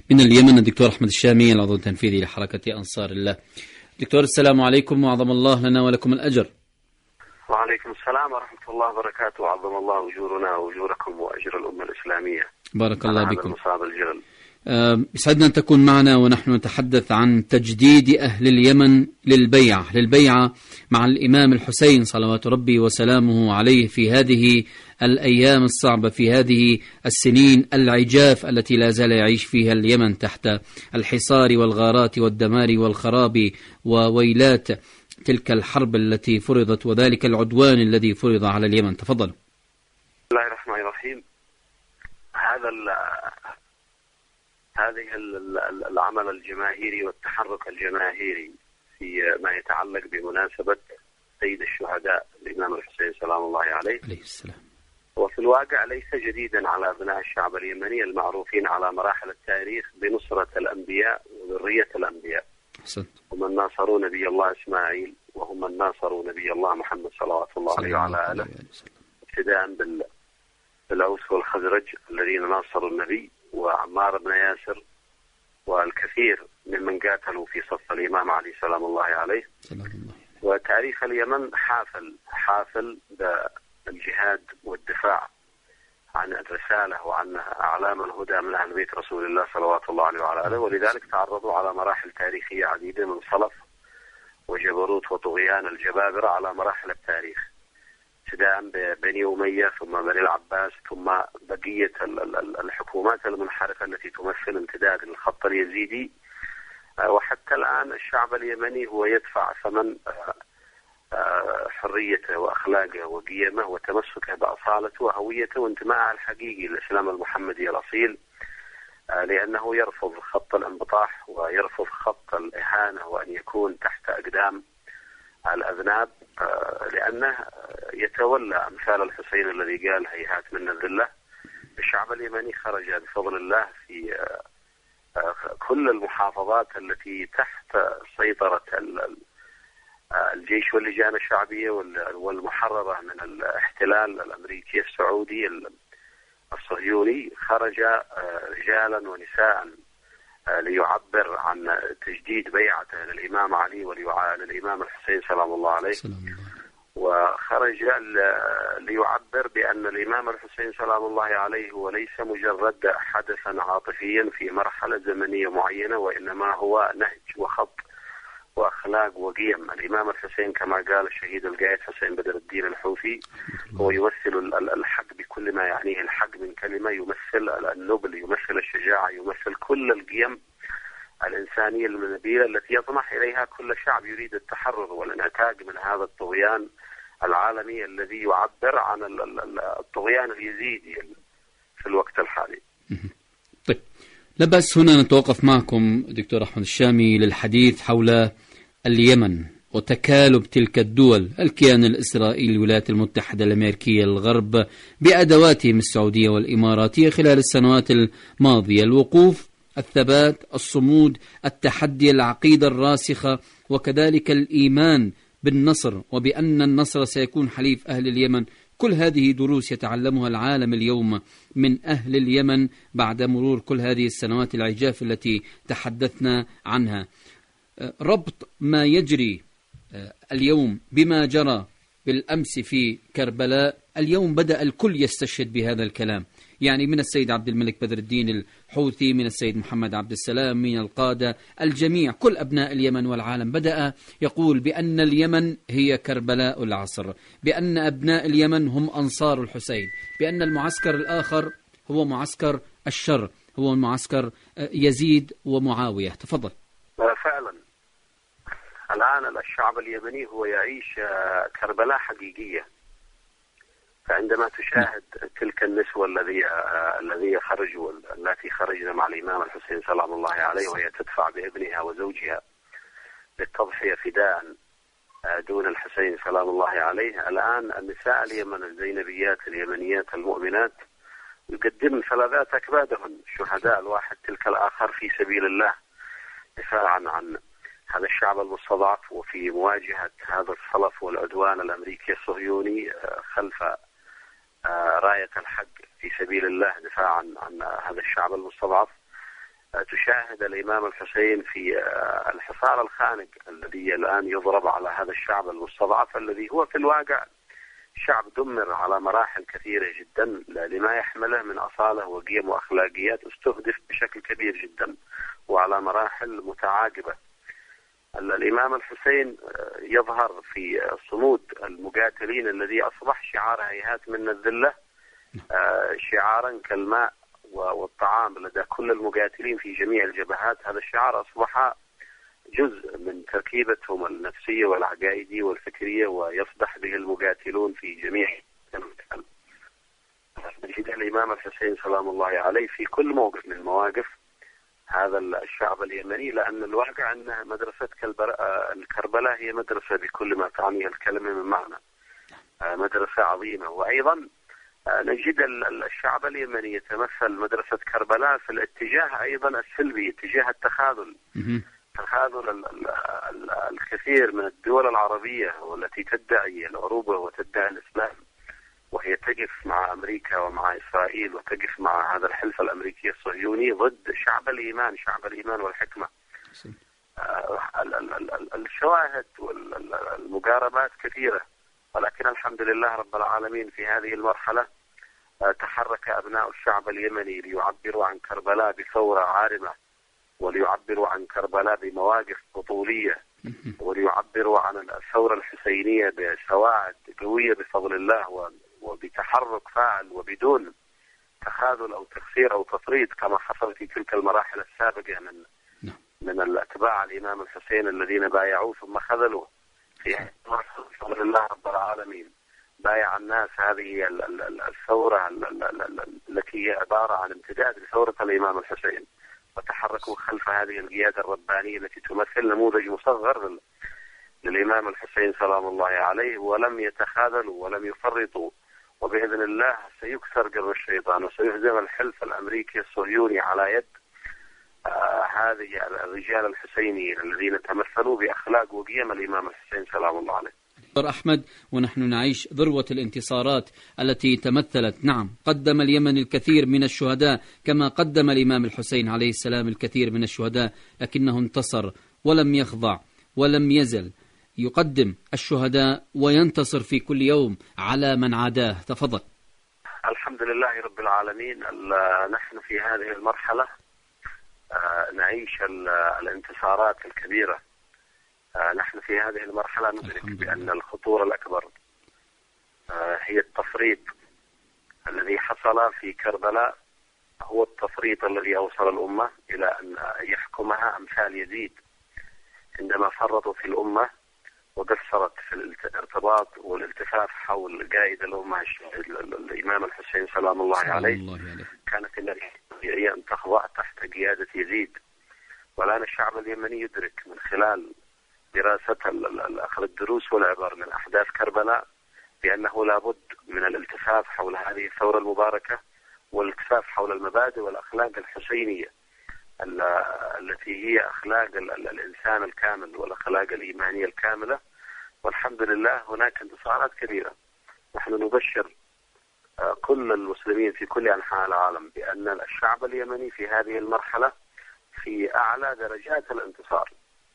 من اليمن الدكتور أحمد الشامي العضو التنفيذي لحركة أنصار الله. دكتور السلام عليكم وعظم الله لنا ولكم الأجر. وعليكم السلام ورحمة الله وبركاته، وعظم الله أجورنا وأجوركم وأجر الأمة الإسلامية. بارك الله بكم. هذا الجلل. يسعدنا أن تكون معنا ونحن نتحدث عن تجديد أهل اليمن للبيعة مع الإمام الحسين صلوات ربي وسلامه عليه في هذه الأيام الصعبة، في هذه السنين العجاف التي لا زال يعيش فيها اليمن تحت الحصار والغارات والدمار والخراب وويلات تلك الحرب التي فرضت وذلك العدوان الذي فرض على اليمن. تفضل. بسم الله الرحمن الرحيم. هذه العمل الجماهيري والتحرك الجماهيري في ما يتعلق بمناسبة سيد الشهداء الإمام الحسين سلام الله عليه السلام، وفي الواقع ليس جديدا على أبناء الشعب اليمني المعروفين على مراحل التاريخ بنصرة الأنبياء وذرية الأنبياء. هم من ناصروا نبي الله إسماعيل، وهم من ناصروا نبي الله محمد صلوات الله عليه وعلى آله، ابتداء بالأوس والخزرج الذين ناصروا النبي، وعمار بن ياسر، والكثير ممن قاتلوا في صف الإمام علي سلام الله عليه. وتاريخ اليمن حافل بالجهاد والدفاع عن الرسالة وعن أعلام الهدى من أهل بيت رسول الله صلوات الله عليه وعلى آله، ولذلك تعرضوا على مراحل تاريخية عديدة من صلف وجبروت وطغيان الجبابرة على مراحل التاريخ، ابتداء ببني أمية ثم بني العباس ثم بقية الحكومات المنحرفة التي تمثل امتداد للخط اليزيدي. وحتى الآن الشعب اليمني هو يدفع ثمن حريته وأخلاقه وقيمه وتمسكه بأصالته وهويته وانتمائه الحقيقي للإسلام المحمدي الأصيل، لأنه يرفض خط الانبطاح ويرفض خط الإهانة وأن يكون تحت أقدام الأذناب، لأنه يتولى أمثال الحسين الذي قال هيهات من الذلة. الشعب اليمني خرج بفضل الله في كل المحافظات التي تحت سيطرة الجيش واللجان الشعبية والمحررة من الاحتلال الأمريكي السعودي الصهيوني، خرج رجالا ونساء ليعبر عن تجديد بيعته للإمام علي وللإمام الحسين سلام الله عليه، وخرج ليعبر بأن الإمام الحسين سلام الله عليه هو ليس مجرد حدثا عاطفيا في مرحلة زمنية معينة، وإنما هو نهج وخط وأخلاق وقيم. الإمام الحسين كما قال الشهيد القائد حسين بدر الدين الحوثي هو يمثل الحق بكل ما يعنيه الحق من كلمة، يمثل النبل، يمثل الشجاعة، يمثل كل القيم الإنسانية النبيلة التي يطمح إليها كل شعب يريد التحرر والانعتاق من هذا الطغيان العالمي الذي يعبر عن الطغيان اليزيدي في الوقت الحالي. طيب، لا بأس هنا نتوقف معكم دكتور أحمد الشامي للحديث حول اليمن وتكالب تلك الدول، الكيان الإسرائيلي، الولايات المتحدة الأمريكية، الغرب بأدواتهم السعودية والإماراتية خلال السنوات الماضية، الوقوف، الثبات، الصمود، التحدي، العقيدة الراسخة، وكذلك الإيمان بالنصر وبأن النصر سيكون حليف أهل اليمن. كل هذه دروس يتعلمها العالم اليوم من أهل اليمن بعد مرور كل هذه السنوات العجاف التي تحدثنا عنها. ربط ما يجري اليوم بما جرى بالأمس في كربلاء، اليوم بدأ الكل يستشهد بهذا الكلام، يعني من السيد عبد الملك بدر الدين الحوثي، من السيد محمد عبد السلام، من القادة، الجميع، كل أبناء اليمن والعالم بدأ يقول بأن اليمن هي كربلاء العصر، بأن أبناء اليمن هم أنصار الحسين، بأن المعسكر الآخر هو معسكر الشر، هو معسكر يزيد ومعاوية. تفضل. فعلا الآن الشعب اليمني هو يعيش كربلاء حقيقية. فعندما تشاهد تلك النسوة الذي خرجوا التي خرجن مع الإمام الحسين سلام الله عليه وهي تدفع بابنها وزوجها للتضحية فداء دون الحسين سلام الله عليه، الآن النساء اليمن الزينبيات اليمنيات المؤمنات يقدمن فلذات أكبادهن شهداء الواحد تلك الآخر في سبيل الله دفاعا عن هذا الشعب المستضعف، وفي مواجهة هذا الصلف والعدوان الأمريكي الصهيوني خلف راية الحق في سبيل الله دفاعا عن هذا الشعب المستضعف. نشاهد الإمام الحسين في الحصار الخانق الذي الآن يضرب على هذا الشعب المستضعف، الذي هو في الواقع شعب دمر على مراحل كثيرة جدا لما يحمله من أصالة وقيم وأخلاقيات، استهدف بشكل كبير جدا وعلى مراحل متعاقبة. الإمام الحسين يظهر في صمود المقاتلين الذي أصبح شعار هيهات من الذلة شعارا كالماء والطعام لدى كل المقاتلين في جميع الجبهات. هذا الشعار أصبح جزء من تركيبتهم النفسية والعقائدية والفكرية، ويصبح به المقاتلون في جميع المكان. نجد الإمام الحسين سلام الله عليه في كل موقف من المواقف هذا الشعب اليمني، لأن الواقع أن مدرسة كربلاء هي مدرسة بكل ما تعنيه الكلمة من معنى، مدرسة عظيمة. وأيضا نجد الشعب اليمني يتمثل مدرسة كربلاء في الاتجاه أيضا السلبي، اتجاه التخاذل، تخاذل الكثير من الدول العربية والتي تدعي العروبة وتدعي الإسلام، وهي تقف مع أمريكا ومع إسرائيل وتقف مع هذا الحلف الأمريكي الصهيوني ضد شعب الإيمان والحكمة. الشواهد والمقاربات كثيرة، ولكن الحمد لله رب العالمين في هذه المرحلة تحرك أبناء الشعب اليمني ليعبروا عن كربلاء بثورة عارمة، وليعبروا عن كربلاء بمواقف بطولية، وليعبروا عن الثورة الحسينية بسواعد قوية بفضل الله وبتحرك فاعل وبدون تخاذل أو تقصير أو تفريط كما حصل في تلك المراحل السابقة من الأتباع الإمام الحسين الذين بايعوه ثم خذلوا. في بفضل الله رب العالمين بايع الناس هذه الثورة التي هي عبارة عن امتداد لثورة الإمام الحسين، وتحركوا خلف هذه القيادة الربانية التي تمثل نموذج مصغر للإمام الحسين سلام الله عليه، ولم يتخاذلوا ولم يفرطوا. وبإذن الله سيكسر قرب الشيطان وسيهزم الحلف الأمريكي الصهيوني على يد هذه الرجال الحسينيين الذين تمثلوا بأخلاق وقيم الإمام الحسين سلام الله عليه. دكتور أحمد، ونحن نعيش ذروة الانتصارات التي تمثلت، نعم، قدم اليمن الكثير من الشهداء كما قدم الإمام الحسين عليه السلام الكثير من الشهداء، لكنه انتصر ولم يخضع ولم يزل يقدم الشهداء وينتصر في كل يوم على من عاداه. تفضل. الحمد لله رب العالمين. نحن في هذه المرحلة نعيش الانتصارات الكبيرة. نحن في هذه المرحلة ندرك بأن الخطورة الأكبر هي التفريط الذي حصل في كربلاء، هو التفريط الذي أوصل الأمة إلى أن يحكمها أمثال يزيد عندما فرطوا في الأمة وقصرت في الارتباط والالتفاف حول قائد الأمة الإمام الحسين سلام الله عليه. كانت النتيجة أن تخضع تحت قيادة يزيد. والآن الشعب اليمني يدرك من خلال دراسة أخذ الدروس والعبر من أحداث كربلاء بأنه لابد من الالتفاف حول هذه الثورة المباركة، والالتفاف حول المبادئ والأخلاق الحسينية التي هي أخلاق الإنسان الكامل والأخلاق الإيمانية الكاملة. والحمد لله هناك انتصارات كبيرة. نحن نبشر كل المسلمين في كل أنحاء العالم بأن الشعب اليمني في هذه المرحلة في أعلى درجات الانتصار،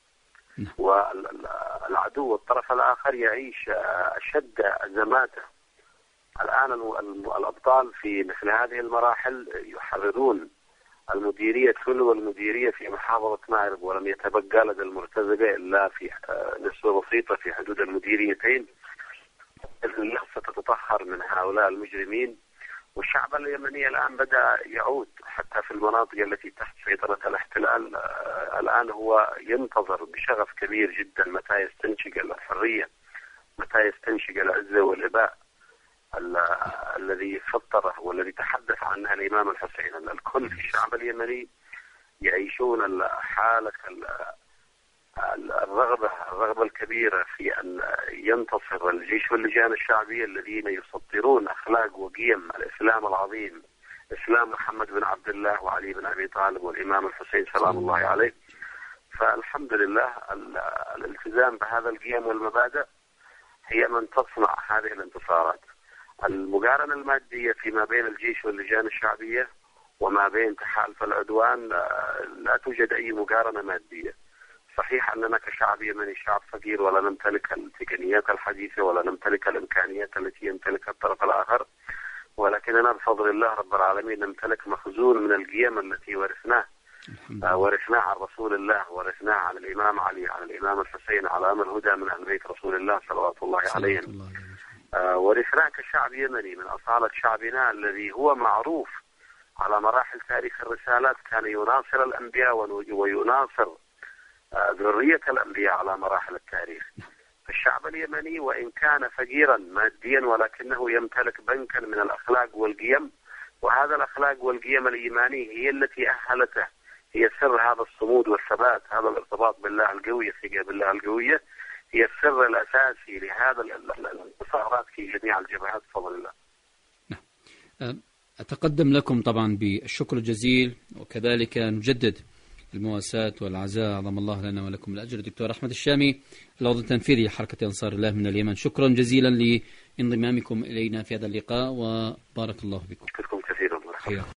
والعدو والطرف الآخر يعيش أشد أزماته. الآن الأبطال في مثل هذه المراحل يحررون المديرية كل والمديرية في محافظة مأرب، ولم يتبقى لدى المرتزقة إلا في نسبة بسيطة في حدود المديريتين. الناس ستتطهر من هؤلاء المجرمين، والشعب اليمني الآن بدأ يعود حتى في المناطق التي تحت سيطرة الاحتلال. الآن هو ينتظر بشغف كبير جدا متى يستنشق الحرية، متى يستنشق العزة والإباء الذي فطره والذي تحدث عنها الإمام الحسين. الكل في الشعب اليمني يعيشون حالة الرغبة الكبيرة في أن ينتصر الجيش واللجان الشعبية الذين يسطرون أخلاق وقيم الإسلام العظيم، إسلام محمد بن عبد الله وعلي بن أبي طالب والإمام الحسين سلام الله عليه. فالحمد لله الالتزام بهذا القيم والمبادئ هي من تصنع هذه الانتصارات. المقارنة المادية فيما بين الجيش واللجان الشعبية وما بين تحالف العدوان لا توجد أي مقارنة مادية. صحيح أننا كشعب يمني شعب فقير ولا نمتلك التقنيات الحديثة ولا نمتلك الإمكانيات التي يمتلكها الطرف الآخر، ولكننا بفضل الله رب العالمين نمتلك مخزون من القيم التي ورثناه عن رسول الله، ورثناه عن الإمام علي، عن الإمام الحسين، على أمر الهدى من أهل بيت رسول الله صلوات الله عليهم. ورثناه كشعب يمني من أصالة شعبنا الذي هو معروف على مراحل تاريخ الرسالات، كان يناصر الأنبياء ويناصر ذرية الأنبياء على مراحل التاريخ. الشعب اليمني وإن كان فقيرا ماديا ولكنه يمتلك بنكا من الأخلاق والقيم، وهذا الأخلاق والقيم الإيمانية هي التي أهلته، هي سر هذا الصمود والثبات، هذا الارتباط بالله القوي، الثقة بالله القوية، هي السر الأساسي لهذا الانتصارات في جميع الجبهات بفضل الله. أتقدم لكم طبعا بالشكر الجزيل، وكذلك نجدد المواساة والعزاء، عظم الله لنا ولكم الأجر. دكتور أحمد الشامي، العضو التنفيذي لحركة أنصار الله من اليمن، شكرا جزيلا لانضمامكم إلينا في هذا اللقاء، وبارك الله بكم. شكرا كثيرا.